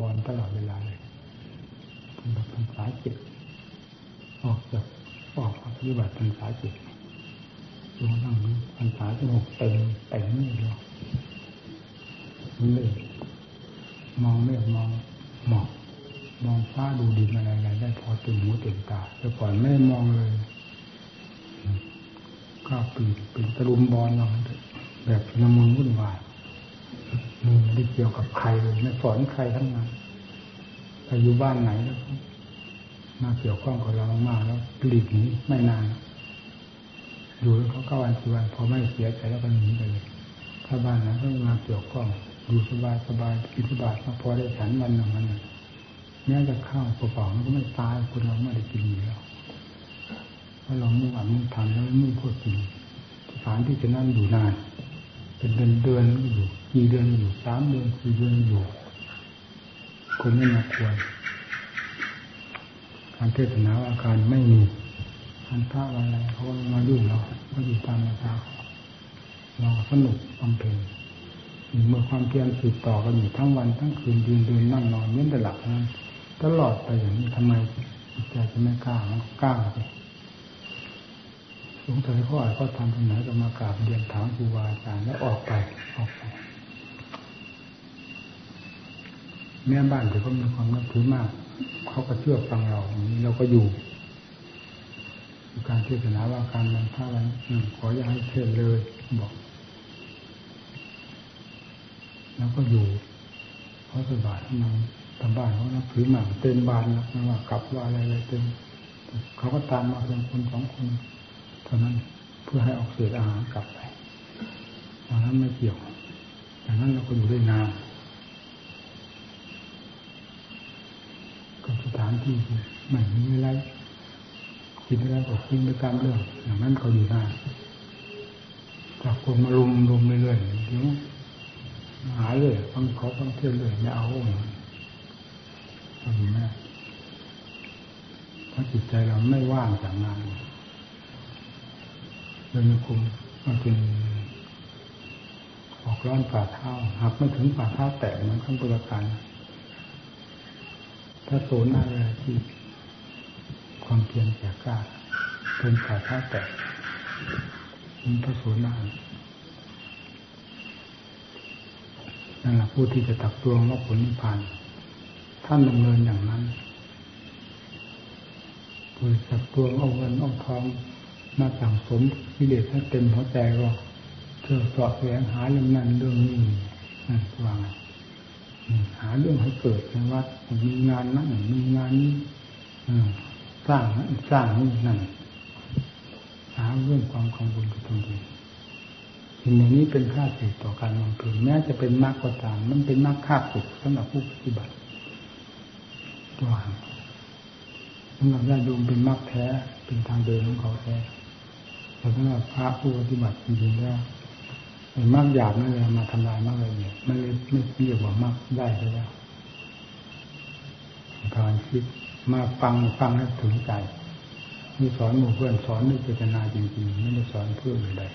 รตลอดเวลาเลยพรรษาจิตออกปฏิบัติพรรษาจิตจนทั้งพรรษาที่6เต็มนี่เลยเลยมองไม่มองหมอกมองฟ้าดูดินอะไรได้พอตื่นหูตื่นตาแต่ก่อนไม่มองเลยก็เป็นตะลุมบอลเราแบบชุลมุนวุ่นวายนี่ไม่ได้เกี่ยวกับใครเลยไม่สอนใครทั้งนั้นไปอยู่บ้านไหนแล้วมาเกี่ยวข้องกับเรามากแล้วหลีกหนีไม่นานอยู่เขาก็วันกี่วันพอไม่เสียใจแล้วก็หนีไปเลยถ้าบ้านไหนก็มาเกี่ยวข้องอยู่สบายกินสบายพอได้ฉันวันหนึ่งมันแม้จะข้าวเปล่าๆมันก็ไม่ตายคนเราไม่ได้กินอยู่แล้วเพราะเรามุ่งอ่านมุ่งทำแล้วมุ่งพูดจริงสถานที่จะนั่งอยู่นานเป็นเดือนอยู่กี่เดือนอยู่3 เดือน4 เดือนอยู่คนไม่มาควรการเทศนาอาการไม่มีการพระอะไรเขาก็มายุ่งเราก็อยู่ตามธรรมชาติเราสนุกบำเพ็ญเมื่อความเพียรสืบต่อกันอยู่ทั้งวันทั้งคืนยืนเดินนั่งนอนเว้นแต่หลับนั้นตลอดไปอย่างนี้ทำไมจิตใจจะไม่กล้ามันก็กล้าไปสงสัยเขาอาจก็ทำตรงไหนก็มากราบเรียนถามครูบาอาจารย์แล้วออกไปแม่บ้านแต่ก็มีความนับถือมากเขาก็เชื่อฟังเราก็อยู่การเทศนาว่าการบรรพวันขออย่าให้เทศเลยบอกแล้วก็อยู่เพราะสบายที่มันทำบ้านเขานับถือมากเต็มบ้านนะไม่ว่ากลับว่าอะไรเต็มเขาก็ตามมาเป็นคน2 คนเท่านั้นเพื่อให้ออกเศษอาหารกลับไปตอนนั้นไม่เกี่ยวอย่างนั้นเราก็อยู่ได้นานก็สถานที่ไม่มีอะไรคิดอะไรก็คิดไปตามเรื่องอย่างนั้นเขาอยู่ได้จากคนมารุมเรื่อยๆถึงหาเลยฟังเขาฟังเทศเลยไม่เอาทำไม่ได้เพราะจิตใจเราไม่ว่างจากงานเลยมีคุมมาเป็นออกร้อนฝ่าเท้าหากไม่ถึงฝ่าเท้าแตะเหมือนขั้นตุลาการถ้าโซนอะไรที่ความเพียรแก่กล้าเป็นฝ่าเท้าแตะมันพระโสดานั่นแหละผู้ที่จะตักตวงว่าผลนิพพานท่านดำเนินอย่างนั้นผู้ตักตวงเอาเงินเอาทองมาสั่งสมกิเลสให้เต็มหัวใจก็เพื่อสอบแสวงหาเรื่องนั้นเรื่องนี้นั่นว่าหาเรื่องให้เกิดในวัดมีงานนั้นมีงานนี้สร้างนี่นั่นหาเรื่องความกังวลกับตนเองสิ่งนี้เป็นค่าศึกต่อการบำเพ็ญแม้จะเป็นมรรคก็ตามมันเป็นมรรคค่าศึกสำหรับผู้ปฏิบัติตัวสำหรับญาติโยมเป็นมรรคแท้เป็นทางเดินของเขาแท้แต่สำหรับพระผู้ปฏิบัติจริงๆแล้วมรรคหยาบนั่นแหละมาทำลายมรรคละเอียดมันเลยไม่เรียกว่ามรรคได้แล้วการคิดมาฟังให้ถึงใจมีสอนหมู่เพื่อนสอนด้วยเจตนาจริงๆไม่ได้สอนเพื่ออะไร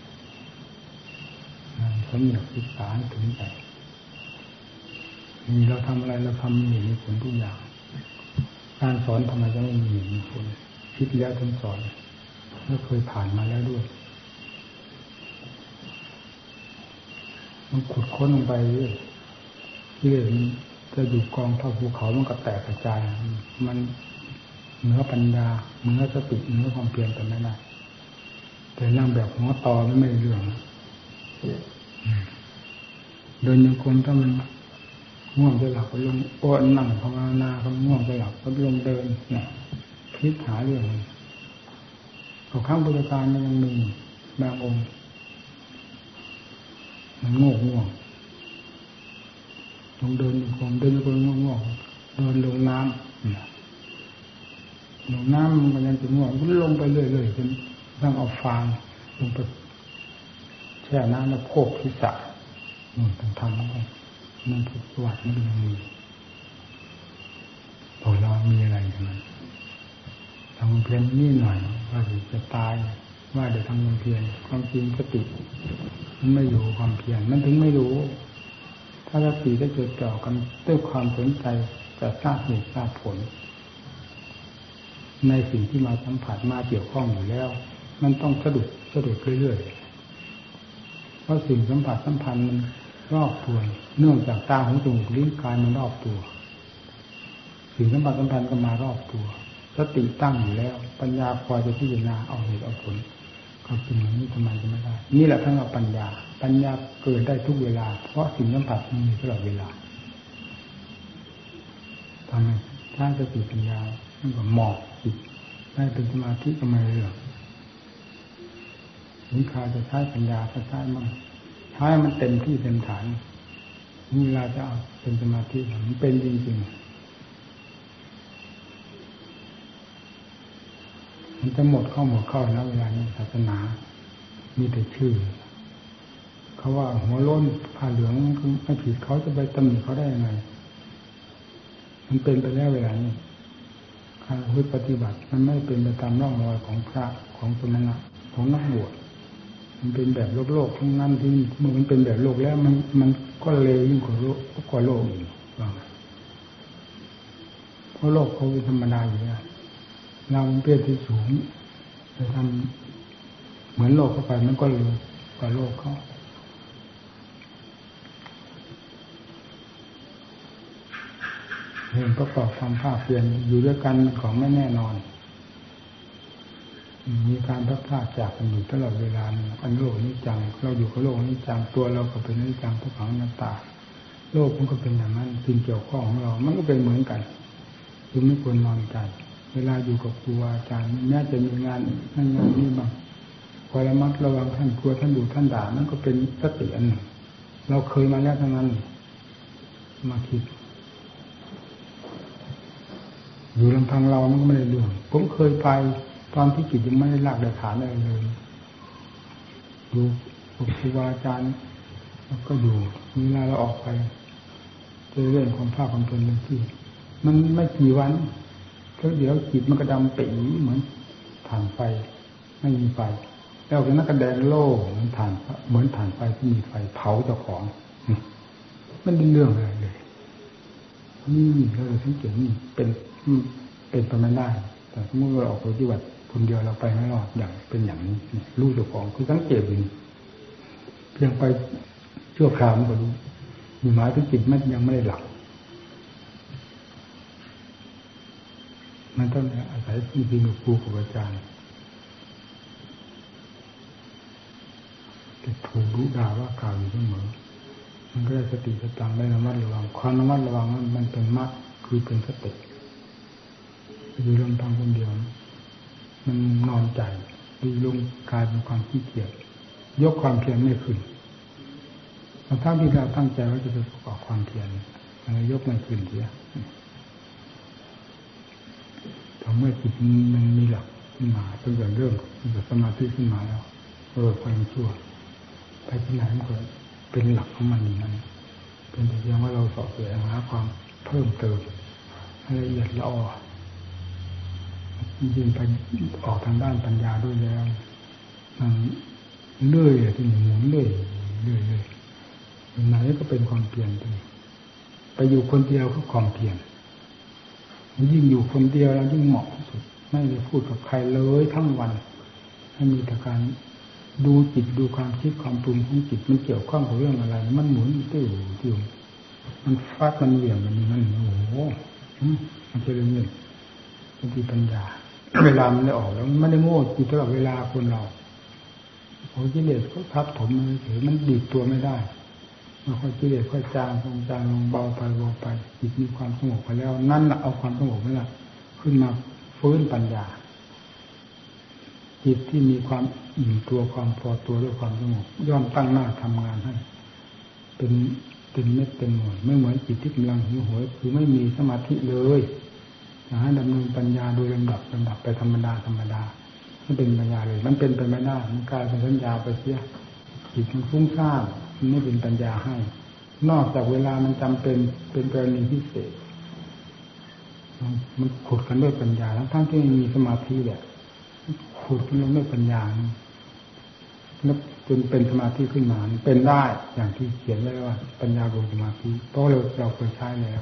เขาอยากศึกษาให้ถึงใจมีเราทำอะไรเราทำมีผลทุกอย่างการสอนทำไมจะไม่มีผลคิดแล้วถึงสอนแล้วเคยผ่านมาแล้วด้วยมันขุดค้นลงไปเรื่อยจะอยู่กองเท่าภูเขามันก็แตกกระจายมันเหนือปัญญาเหนือสติเหนือความเพียรกันไม่ได้แต่นั่งแบบหัวตอไม่เรื่องเดินยังคงถ้ามันง่วงจะหลับก็ลงโอ้นั่งภาวนาเขาง่วงจะหลับก็ลงเดินเนี่ยคิดหาเรื่องเขาข้างบริการมันยังมีบางองค์มันง่วงลงเดินยังคงเดินยังคงง่วงเดินลงน้ำลงน้ำมันยังจะง่วงก็ลงไปเรื่อยๆจนต้องเอาฟางลงไปแช่น้ำแล้วโพกศีรษะต้องทำนั่นคือประวัติมันยังมีพอเรามีอะไรอย่างนั้นทำเพียงนี่หน่อยว่าจะตายว่าเดี๋ยวทำความเพียรความจริงสติมันไม่อยู่ความเพียรมันถึงไม่รู้ถ้าถ้าสติได้จดจ่อกันด้วยความสนใจจะทราบเหตุทราบผลในสิ่งที่มาสัมผัสมาเกี่ยวข้องอยู่แล้วมันต้องสะดุดเรื่อยๆเพราะสิ่งสัมผัสสัมพันธ์มันรอบตัวเนื่องจากตาหูจมูกลิ้นกายมันรอบตัวสิ่งสัมผัสสัมพันธ์ก็มารอบตัวสติตั้งอยู่แล้วปัญญาคอยจะพิจารณาเอาเหตุเอาผลความจริงอย่างนี้ทำไมจะไม่ได้นี่แหละทั้งเอาปัญญาเกิดได้ทุกเวลาเพราะสิ่งสัมผัสมันมีตลอดเวลาทำไมถ้าสติปัญญามันก็หมอบจิตได้เป็นสมาธิก็ไม่เรื่องนิพพานจะใช้ปัญญาก็ใช้มั่งใช้มันเต็มที่เต็มฐานเวลาจะเอาเป็นสมาธิมันเป็นจริงๆมันจะหมดเข้านะเวลานี้ศาสนามีแต่ชื่อเขาว่าหัวโล้นผ้าเหลืองไม่ผิดเขาจะไปตำหนิเขาได้ยังไงมันเป็นไปแล้วเวลานี้การปฏิบัติมันไม่เป็นไปตามร่องรอยของพระของสมณะของนักบวชมันเป็นแบบโลกทั้งนั้นที่มันเป็นแบบโลกแล้วมันก็เลวยิ่งกว่าโลกอีกเพราะโลกเขาเป็นธรรมดาอยู่แล้วเราเปรี้ยที่สูงจะทำเหมือนโลกเข้าไปมันก็เลวกว่าโลกเขาเห็นประกอบความภาคเพียรอยู่ด้วยกันของไม่แน่นอนมีการพัดพลาดจากกันอยู่ตลอดเวลาอันโลกนี้จังเราอยู่กับโลกนี้จังตัวเราก็เป็นนี้จังทุกขังอนัตตาโลกมันก็เป็นอย่างนั้นสิ่งเกี่ยวข้องของเรามันก็เป็นเหมือนกันคือไม่ควรนอนใจเวลาอยู่กับครูอาจารย์แม้จะมีงานนี้บ้างคอยระมัดระวังท่านกลัวท่านดูท่านด่านั่นก็เป็นสติอันหนึ่งเราเคยมาแล้วทั้งนั้นมาคิดอยู่ลำพังเรามันก็ไม่ได้เรื่องผมเคยไปตอนที่จิตยังไม่ได้หลักได้ฐานอะไรเลยอยู่กับครูอาจารย์แล้วก็อยู่เวลาเราออกไปเจอเรื่องความภาคความทนเป็นที่มันไม่กี่วันก็เดี๋ยวจิตมันกระดำปีเหมือนถ่านไฟไม่มีไฟแล้วก็นักกระแดงโล่เหมือนถ่านไฟที่มีไฟเผาเจ้าของมันเป็นเรื่องอะไรเลยนี่เราสังเกตนี่เป็นไปไม่ได้แต่เมื่อเราออกไปปฏิบัติคนเดียวเราไปไม่รอดอย่างเป็นอย่างนี้รู้เจ้าของคือสังเกตอยู่เพียงไปชั่วคราวมันก็รู้มีหมายถึงจิตมันยังไม่ได้หลับมันต้องอาศัยที่มีครูกับอาจารย์จะถูกรู้ด่าว่ากล่าวอยู่เสมอมันก็ได้สติสตังได้ระมัดระวังความระมัดระวังมันเป็นมรรคคือเป็นสติอยู่ลำพังคนเดียวมันนอนใจดูลงกลายเป็นความขี้เกียจยกความเพียรไม่ขึ้นถ้าที่เราตั้งใจว่าจะไปประกอบความเพียรมันยกไม่ขึ้นเสียทำเมื่อจิตมันมีหลักขึ้นมาตั้งแต่เรื่องสมาธิขึ้นมาแล้วความชั่วไปที่ไหนมันก็เป็นหลักของมันอย่างนั้นเป็นแต่เพียงว่าเราสอบแสวงหาความเพิ่มเติมให้ละเอียดละออยิ่งไปออกทางด้านปัญญาด้วยแล้วมันเลื่อยที่หมุนเรื่อยไหนก็เป็นความเพียรไปอยู่คนเดียวก็ความเพียรยิ่งอยู่คนเดียวแล้วยิ่งเหมาะที่สุดไม่ได้พูดกับใครเลยทั้งวันให้มีแต่การดูจิตดูความคิดความปรุงของจิตมันเกี่ยวข้องกับเรื่องอะไรมันหมุนติ้วมันฟาดมันเหวี่ยงมันนี่มันโอ้โหมันจะเรื่องนี้มันมีปัญญาเวลามันได้ออกแล้วมันไม่ได้โง่อยู่ตลอดเวลาคนเราพอกิเลสก็ทับถมมันเฉยมันดีดตัวไม่ได้มันค่อยกิเลสค่อยจางลงเบาไปจิตมีความสงบไปแล้วนั่นแหละเอาความสงบนั่นแหละขึ้นมาฟื้นปัญญาจิตที่มีความอิ่มตัวความพอตัวด้วยความสงบย่อมตั้งหน้าทำงานให้เป็นเม็ดเป็นหน่วยไม่เหมือนจิตที่กำลังหิวโหยคือไม่มีสมาธิเลยให้ดำเนินปัญญาโดยลำดับไปธรรมดาไม่เป็นปัญญาเลยมันเป็นไปไม่ได้มันกลายเป็นสัญญาไปเสียจิตมันฟุ้งซ่านมันไม่เป็นปัญญาให้นอกจากเวลามันจำเป็นกรณีพิเศษมันขุดกันด้วยปัญญาทั้งที่มีสมาธิแหละขุดกันด้วยปัญญานับจนเป็นสมาธิขึ้นมาเป็นได้อย่างที่เขียนไว้ว่าปัญญารวมสมาธิเพราะเราเคยใช้แล้ว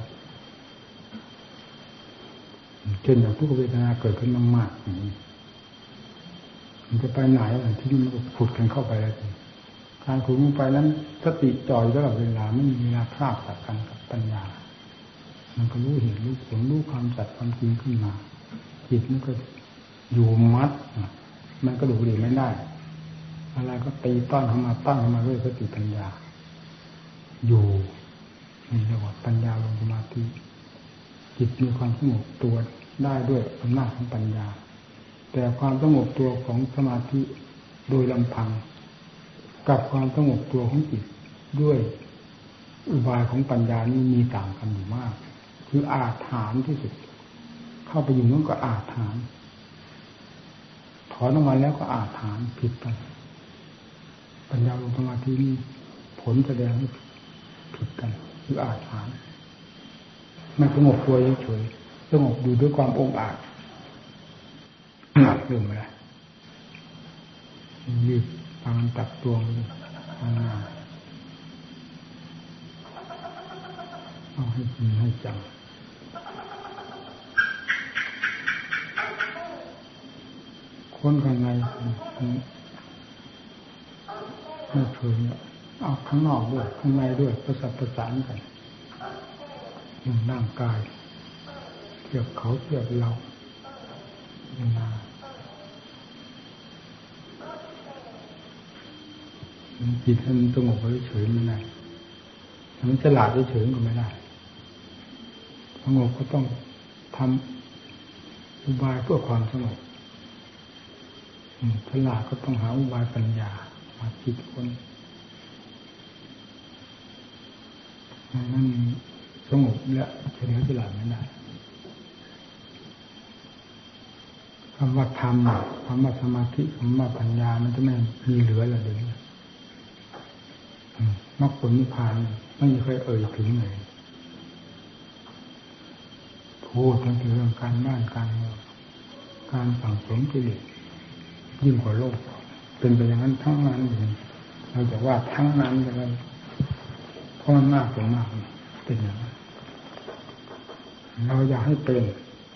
เช่นอย่างทุกขเวทนาเกิดขึ้นมากๆมันจะไปไหนที่มันก็ขุดกันเข้าไปแล้วการขุดลงไปนั้นสติจ่อยตลอดเวลาไม่มีเวลาพลาดจากกันกับปัญญามันก็รู้เห็นรู้ผลรู้ความจัดความจริงขึ้นมาจิตมันก็อยู่มัดมันก็ดูดีไม่ได้อะไรก็ตีต้อนเข้ามาด้วยสติปัญญาอยู่นี่เรียกว่าปัญญาลงสมาธิจิตมีความสงบตัวได้ด้วยอำนาจของปัญญาแต่ความสงบตัวของสมาธิโดยลำพังกับความสงบตัวของจิตด้วยอุบายของปัญญานี่มีต่างกันอยู่มากคืออาถรรพ์ที่สุดเข้าไปอยู่นั่นก็อาถรรพ์ถอนออกมาแล้วก็อาถรรพ์ผิดกันปัญญาลงสมาธินี่ผลแสดงให้ผิดกันคืออาถรรพ์มันสงบตัวเฉยๆสงบอยู่ด้วยความองอาจหนักเรื่องอะไรยืดฟังตักตวงเอาให้จริงให้จังคนข้างในไม่เคยเอาข้างนอกด้วยข้างในด้วยประสานกันร่างกายเทียบเขาเทียบเราเวลาจิตมันสงบเฉยๆไม่ได้มันฉลาดเฉยๆก็ไม่ได้สงบก็ต้องทำอุบายเพื่อความสงบฉลาดก็ต้องหาอุบายปัญญามาคิดค้นนั่นสงบและเฉลียวฉลาดไม่ได้คำว่าธรรมคำว่าสมาธิคำว่าปัญญามันจะไม่มีเหลือเลยมรรคผลนิพพานไม่มีใครเอ่ยถึงเลยพูดถึงเรื่องการบ้านการเมืองการสั่งสมกิเลสยิ่งกว่าโลกเป็นไปอย่างนั้นทั้งนั้นเราจะว่าทั้งนั้นอย่างนั้นเพราะมันมากเป็นมากเป็นอย่างนั้นเราอยากให้เป็น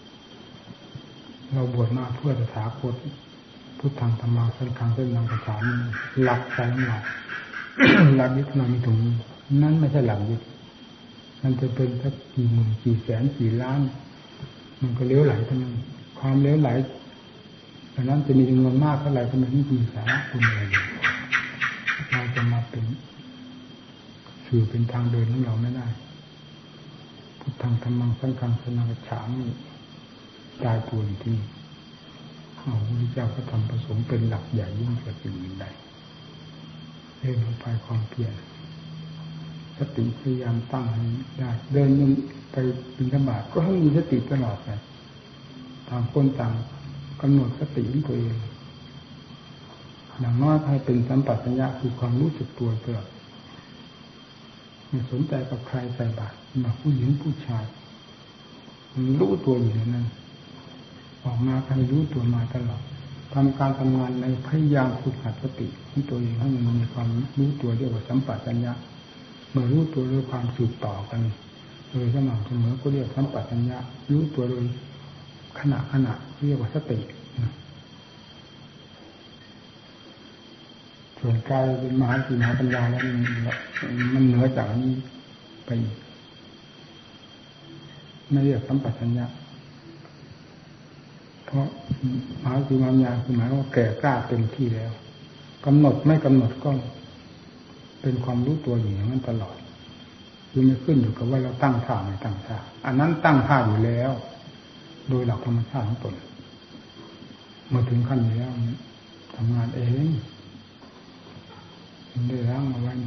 เราบวชมาเพื่อตถาคตพุทธังธรรมังสังฆังเป็นนามกระฉามิหลักใจของเราหลักยึดมันตรงนี้นั่นไม่ใช่หลักยึดมันจะเป็นสักกี่หมื่นกี่แสนกี่ล้านมันก็เลี้ยวไหลเท่านั้นความเลี้ยวไหลดังนั้นจะมีจำนวนมากเท่าไหร่ก็ไม่มีสาระคุณเลยเราจะมาเป็นสื่อเป็นทางเดินของเราไม่ได้พุทธังธรรมังสังฆังเป็นนามกระฉามิตายตัวที่พระพุทธเจ้าก็ทำประสงค์เป็นหลักใหญ่ยิ่งกว่าสิ่งใดเดินลงไปความเพียรสติพยายามตั้งให้ได้เดินไปบิณฑบาตก็ให้มีสติตลอดไปต่างคนต่างกำหนดสติของตัวเองอย่างน้อยให้เป็นสัมปชัญญะคือความรู้สึกตัวตลอดไม่สนใจกับใครใส่บาตรมาผู้หญิงผู้ชายมันรู้ตัวอยู่ในนั้นออกมาใครรู้ตัวมาตลอดทำการทำงานในพยายามฝึกหัดสติของตัวเองให้มันมีความรู้ตัวเรียกว่าสัมปชัญญะเมื่อรู้ตัวด้วยความสืบต่อกันโดยสม่ำเสมอก็เรียกสัมปชัญญะรู้ตัวโดยขณะเรียกว่าสติส่วนกายเป็นมหาสติมหาปัญญาแล้วมันเหนือจากนี้ไปไม่เรียกสัมปชัญญะเพราะมหาสติมหาปัญญาคือหมายว่าแก่กล้าเต็มที่แล้วกำหนดไม่กำหนดก็เป็นความรู้ตัวอยู่อย่างนั้นตลอดคือไม่ขึ้นอยู่กับว่าเราตั้งท่าไม่ตั้งท่าอันนั้นตั้งท่าอยู่แล้วโดยหลักธรรมชาติของตนเมื่อถึงขั้นนี้แล้วทำงานเองได้ล้างเอาไว้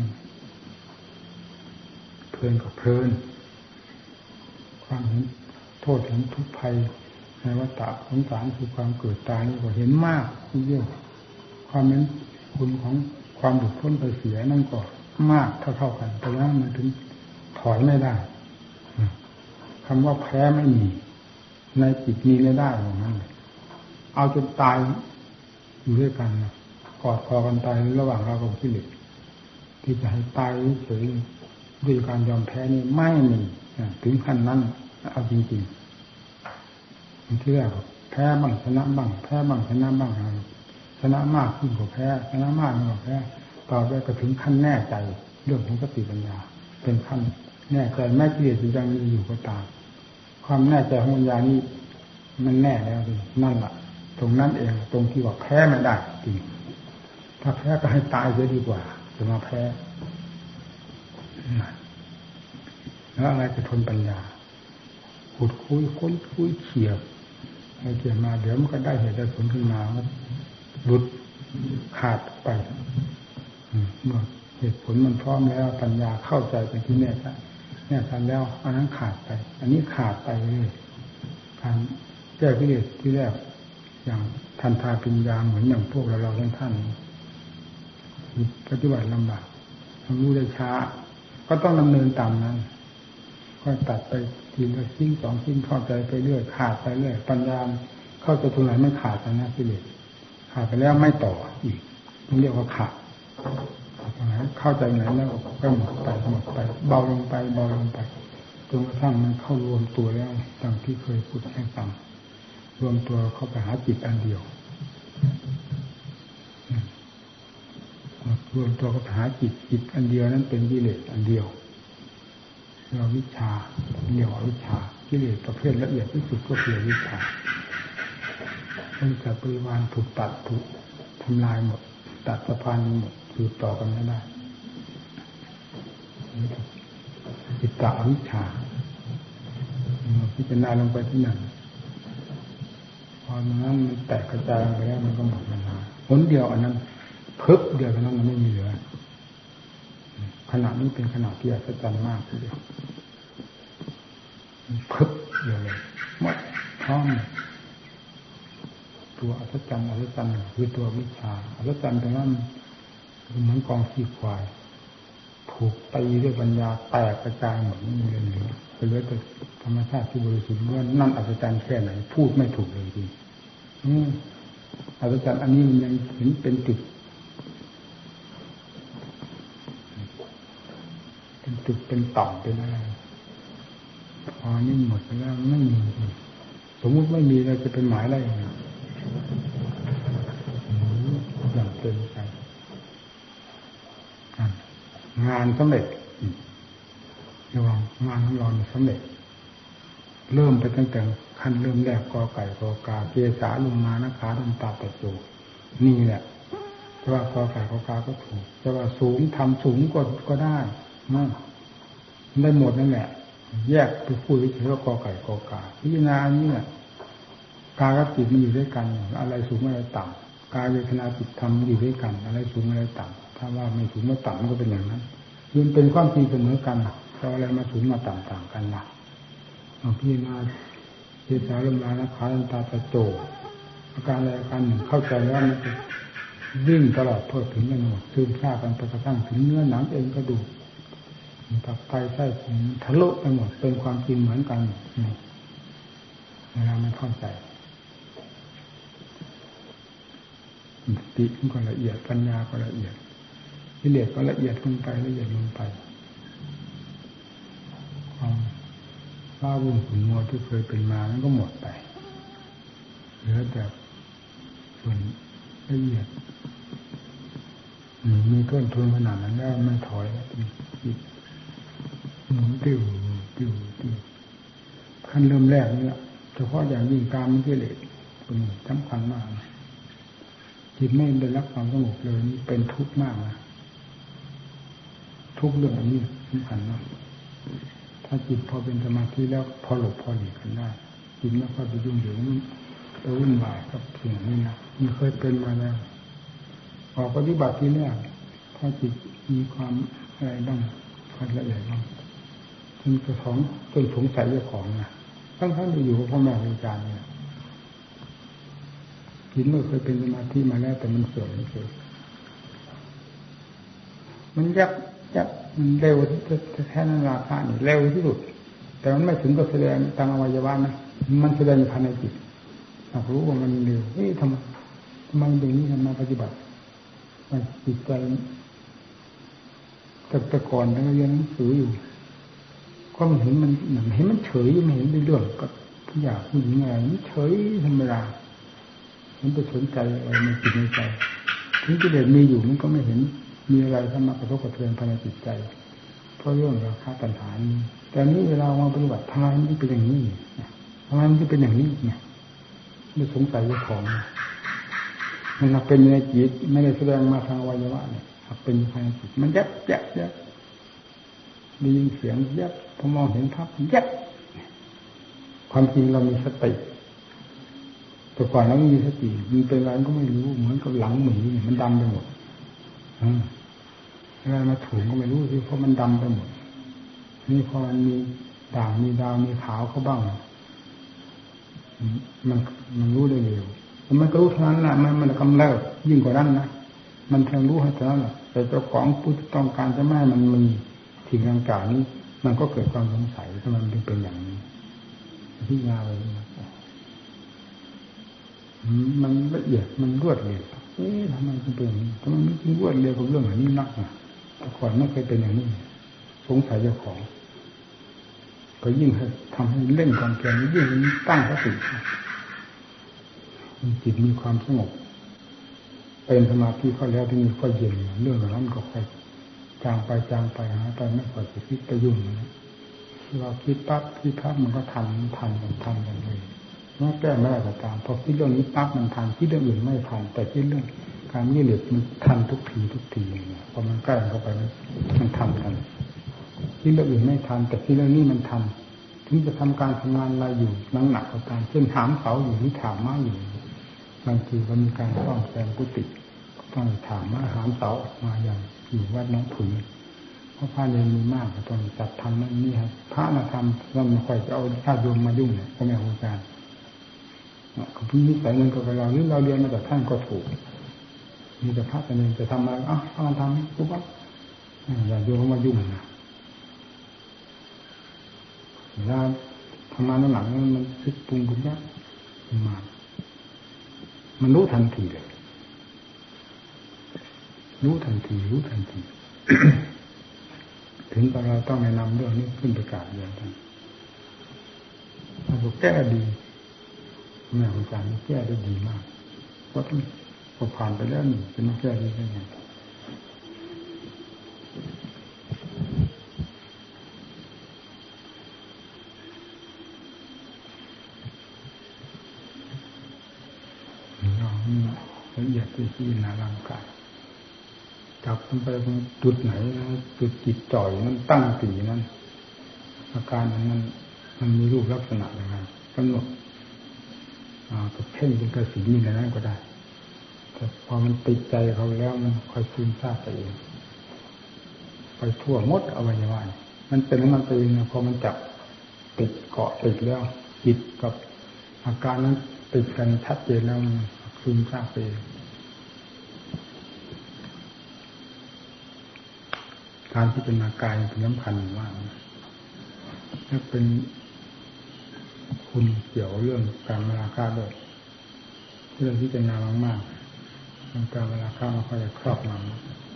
เพลินกับเพลินความเห็นโทษเห็นทุกข์ภัยในวัฏฏะสงสารคือความเกิดตายนี่ก็เห็นมากที่เยอะความเป็นคุณของความหลุดพ้นไปเสียนั่นก็มากเท่ากันแต่ว่ามันถึงถอยไม่ได้คำว่าแพ้ไม่มีในจิตมีไม่ได้อย่างนั้นเอาจนตายอยู่ด้วยกันนะกอดคอกันตายระหว่างเรากับกิเลสที่จะให้ตายเฉยด้วยการยอมแพ้นี่ไม่มีถึงขั้นนั้นเอาจริงๆที่แรกแพ้บ้างชนะบ้างแพ้บ้างชนะบ้างชนะมากขึ้นกว่าแพ้ชนะมากขึ้นกว่าแพ้ต่อไปก็ถึงขั้นแน่ใจเรื่องของสติปัญญาเป็นขั้นแน่ใจแม้กิเลสยังมีอยู่ก็ตามความแน่ใจของปัญญานี่มันแน่แล้วนั่นแหละตรงนั้นเองตรงที่ว่าแพ้ไม่ได้จริงถ้าแพ้ก็ให้ตายจะดีกว่าจะมาแพ้แล้วอะไรจะทนปัญญาขุดคุยค้นคุยเขี่ยให้เกี่ยมาเดี๋ยวมันก็ได้เหตุได้ผลขึ้นมาหลุดขาดไปเมื่อเหตุผลมันพร้อมแล้วปัญญาเข้าใจเป็นที่แน่ชัดแน่ชัดแล้วอันนั้นขาดไปอันนี้ขาดไปเลยการแก้กิเลสที่แรกอย่างทันทาปัญญาเหมือนอย่างพวกเราท่านปฏิบัติลำบากทำรู้ได้ช้าก็ต้องดำเนินตามนั้นก็ตัดไปทีละชิ้นสองชิ้นเข้าใจไปเรื่อยขาดไปเรื่อยปัญญาเข้าใจตรงไหนไม่ขาดนะกิเลสขาดไปแล้วไม่ต่ออีกต้องเรียกว่าขาดเข้าใจไหนแล้วก็หมดไปเบาลงไปจนกระทั่งมันเข้ารวมตัวแล้วดังที่เคยพูดให้ฟังรวมตัวเข้าไปหาจิตอันเดียวรวมตัวเข้าไปหาจิตอันเดียวนั้นเป็นกิเลสอันเดียวเราวิชาเรียกว่าวิชากิเลสประเภทละเอียดที่สุดก็คือวิชาตั้งแต่ปริวารถูกตัดถูกทำลายหมดตัดสะพานหมดสืบต่อกันไม่ได้จิตตะวิชาพิจารณาลงไปที่นั่นพอนั้นมันแตกกระจายไปแล้วมันก็หมดเวลาผลเดียวอันนั้นพึบเดียวเท่านั้นมันไม่มีเหลือขณะนี้เป็นขณะที่อัศจรรย์มากทีเดียวพึบเดียวเลยหมดพร้อมตัวอัศจรรย์คือตัววิชาอัศจรรย์ตรงนั้นเหมือนกองขี้ควายถูกตีด้วยปัญญาแตกกระจายหมดไม่มีเหลือเหลือแต่ธรรมชาติที่บริสุทธิ์ว่านั่นอัศจรรย์แค่ไหนพูดไม่ถูกเลยจริงอัศจรรย์อันนี้มันยังเห็นเป็นจุดเป็นต่อมเป็นอะไรพอนี่หมดแล้วไม่มีสมมุติไม่มีเราจะเป็นหมายอะไรอย่างเต็มใจงานสำเร็จระวังงานของเราสำเร็จเริ่มไปตั้งแต่ขั้นเริ่มแรกกอไก่กอกาเกษาลงมานะขาดำตาตะโจนี่แหละจะว่ากอไก่กอกาก็ถูกจะว่าสูงทำสูงก็ได้นั่นได้หมดนั่นแหละแยกไปพูดวิธีว่ากอไก่กอกาพิจารณานี่แหละกายกับจิตมันอยู่ด้วยกันอะไรสูงอะไรต่ำกายเวทนาจิตธรรมอยู่ด้วยกันอะไรสูงอะไรต่ำถ้าว่าไม่สูงไม่ต่ำมันก็เป็นอย่างนั้นยืนเป็นความจริงเสมอกันเราอะไรมาสูงมาต่ำต่างกันล่ะเอาพิจารณาเจสาลมลานะขาลันตาตะโจอาการอะไรอาการหนึ่งเข้าใจแล้วมันจะวิ่งตลอดเพื่อถึงกันหมดซึมซาบกันไปกระทั่งถึงเนื้อหนังเองก็ดูตับไตไส้พุงทะลุไปหมดเป็นความจริงเหมือนกันเวลามันเข้าใจสติมันก็ละเอียดปัญญาก็ละเอียดกิเลสก็ละเอียดลงไปละเอียดลงไปความว้าวุ่นขุ่นมัวที่เคยเป็นมานั้นก็หมดไปเหลือแต่ส่วนละเอียดมีต้นทุนขนาดนั้นแล้วไม่ถอยจิตหมุนติ้วขั้นเริ่มแรกนี่แหละเฉพาะอย่างยิ่งการมันกิเลสเป็นสำคัญมากจิตไม่ได้รับความสงบเลยนี่เป็นทุกข์มากนะทุกเรื่องนี้สำคัญมากถ้าจิตพอเป็นสมาธิแล้วพอหลบพอหลีกกันได้จิตไม่ค่อยไปยุ่งเหยิงไปวุ่นวายกับสิ่งนี้นะมันเคยเป็นมาแล้วออกปฏิบัติที่แรกถ้าจิตมีความอะไรบ้างความละเอียดบ้างจนสงสัยเรื่องของนะทั้งที่อยู่กับพ่อแม่อาจารย์เนี่ยจิตไม่เคยเป็นสมาธิมาแล้วแต่มันเสื่อมมันยักมันเร็วที่แท้นั้นราคาเนี่ยเร็วที่สุดแต่มันไม่ถึงกับแสดงทางอวัยวะนะมันแสดงภายในจิตเรารู้ว่ามันเร็วทำไมอย่างนี้ทำมาปฏิบัติจิตใจแต่ก่อนเราเรียนหนังสืออยู่ก็มันเห็นมันเฉยไม่เห็นเรื่องกับผู้อยากผู้หญิงอะไรมันเฉยธรรมดามันไปสนใจอะไรในจิตในใจถึงกิเลสมีอยู่มันก็ไม่เห็นมีอะไรเข้ามากระทบกระเทือนภายในจิตใจเพราะเรื่องราคะตัณหาแต่นี้เวลามาปฏิบัติทำไมมันเป็นอย่างนี้ทำไมมันเป็นอย่างนี้เนี่ยไม่สงสัยเจ้าของมันเป็นในจิตไม่ได้แสดงมาทางอวัยวะเนี่ยเป็นภายในจิตมันยับได้ยินเสียงยับพอมองเห็นภาพยับความจริงเรามีสติแต่ก่อนเราไม่มีสติมันเป็นอะไรก็ไม่รู้เหมือนกับหลังหมีเนี่ยมันดำไปหมดอะไรมาถูกก็ไม่รู้สิเพราะมันดำไปหมดนี่พอมันมีด่างมีดาวมีขาวเขาบ้างมันรู้ได้เร็วมันก็รู้เท่านั้นแหละมันกำเริบยิ่งกว่านั้นนะมันเพียงรู้ให้เท่านั้นแหละแต่เจ้าของผู้ต้องการจะไม่ให้มันมีสิ่งต่างๆนี้มันก็เกิดความสงสัยทำไมมันถึงเป็นอย่างนี้พิจารณาไปมันละเอียดมันรวดเร็วทำไมถึงเป็นอย่างนี้ทำไมมันถึงรวดเร็วกับเรื่องอย่างนี้นักอ่ะแต่ก่อนไม่เคยเป็นอย่างนี้สงสัยเจ้าของก็ยิ่งทำให้เล่นความเพียรยิ่งตั้งสติจิตมีความสงบเป็นสมาธิเข้าแล้วที่นี่ก็เย็นเรื่องเหล่านั้นก็ค่อยจางไปหายไปไม่ค่อยจะคิดไปยุ่งนะเราคิดปั๊บคิดปั๊บมันก็ทันกันเลยแม้แก้ไม่ได้ก็ตามพอคิดเรื่องนี้ปั๊บมันทันคิดเรื่องอื่นไม่ทันแต่คิดเรื่องการยืดเหยียดมันทันทุกทีเนี่ยพอมันใกล้เข้าไปมันทันกันคิดเรื่องอื่นไม่ทันแต่คิดเรื่องนี้มันทันถึงจะทำการทำงานอะไรอยู่หนักก็ตามเช่นถามเสาอยู่ที่ถามม้าอยู่บางทีก็มีการซ่อมแซมกุฏิต้องถามมาหามเสาออกมาอย่างอยู่วัดน้องผุนเพราะพระเรียนมีมากก็ต้องจัดทำนั่นนี่ครับพระมาทำเราไม่ค่อยจะเอาญาติโยมมายุ่งเนี่ยพ่อแม่ครูอาจารย์เขาพินิจใส่เงินกับเราหรือเราเรียนมาจากท่านก็ถูกมีแต่พระแต่เองจะทำอะไรถ้ามันทำปุ๊บญาติโยมเขามายุ่งนะเวลาทำงานหลังมันคิดปรุงบุญยากมันรู้ทันทีเลยรู้ทันที ถึงตอนเราต้องแนะนำเรื่องนี้ขึ้นประกาศเรียนกันเราแก้ดีแม่อาจารย์แก้ได้ดีมากเพราะพอผ่านไปแล้วนี่จะไม่แก้ได้ยังไงละเอียดที่พิจารณาร่างกายจับมันไปตรงจุดไหนจุดจิตจ่อยนั้นตั้งสีนั้นอาการนั้นมันมีรูปลักษณะยังไงกำหนดกับเพ่งเป็นกระสีนี่อะไรนั้นก็ได้แต่พอมันติดใจเขาแล้วมันค่อยซึมซาบไปเองไปทั่วหมดอวัยวะมันเป็นของมันไปเองพอมันจับติดเกาะติดแล้วจิตกับอาการนั้นติดกันชัดเจนแล้วมันซึมซาบไปเองการที่เป็นอาการเป็นสำคัญมากถ้าเป็นคุณเกี่ยวเรื่องการราคาด้วยเรื่องที่เป็นนามากๆการราคาไม่ค่อยจะครอบงำ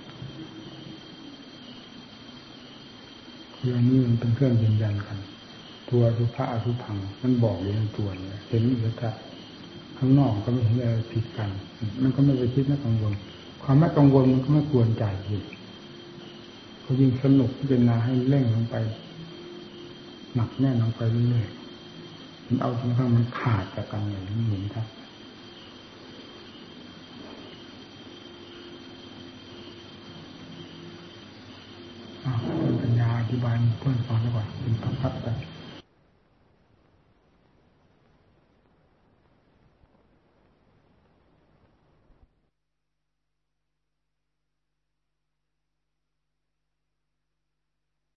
เรื่องนี้มันเป็นเครื่องยืนยันกันตัวอสุภะอสุพังมันบอกอยู่ในตัวเนี่ยเห็นอยู่แต่ข้างนอกก็ไม่เห็นอะไรผิดกันมันก็ไม่ไปคิดไม่กังวลความไม่กังวลมันก็ไม่ควรใจอยู่เขายิ่งสนุกพิจารณาให้เร่งลงไปหนักแน่นลงไปเรื่อยๆมันเอาจนกระทั่งมันขาดจากกันอย่างนี้เห็นครับปัญญาอธิบายเพื่อนฟังดีกว่าเป็นพักๆไป